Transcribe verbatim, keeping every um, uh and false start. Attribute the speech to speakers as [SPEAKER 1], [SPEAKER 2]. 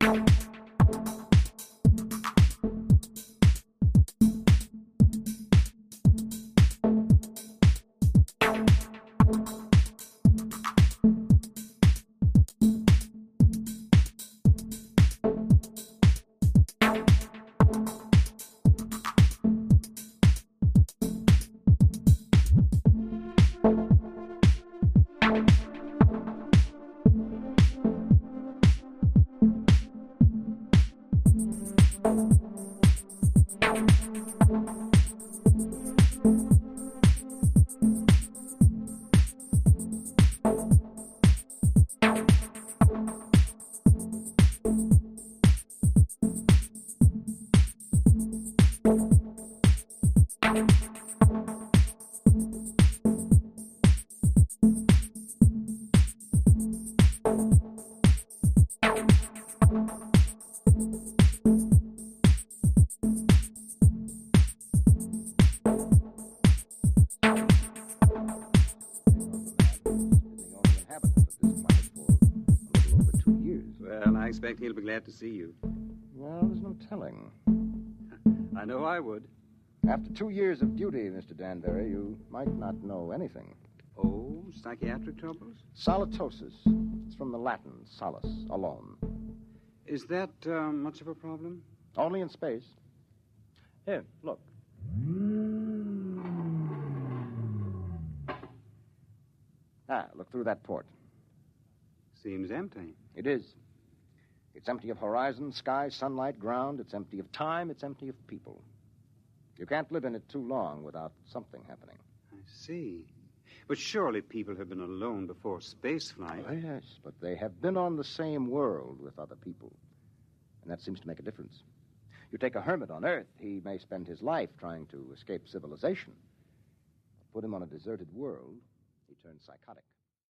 [SPEAKER 1] I expect he'll be glad to see you.
[SPEAKER 2] Well, there's no telling.
[SPEAKER 1] I know I would.
[SPEAKER 2] After two years of duty, Mister Danbury, you might not know anything.
[SPEAKER 1] Oh, psychiatric troubles?
[SPEAKER 2] Solitosis. It's from the Latin, solace, alone.
[SPEAKER 1] Is that uh, much of a problem?
[SPEAKER 2] Only in space. Here, look. Ah, look through that port.
[SPEAKER 1] Seems empty.
[SPEAKER 2] It is. It's empty of horizon, sky, sunlight, ground. It's empty of time. It's empty of people. You can't live in it too long without something happening.
[SPEAKER 1] I see. But surely people have been alone before spaceflight.
[SPEAKER 2] Oh, yes, but they have been on the same world with other people. And that seems to make a difference. You take a hermit on Earth, he may spend his life trying to escape civilization. Put him on a deserted world, he turns psychotic.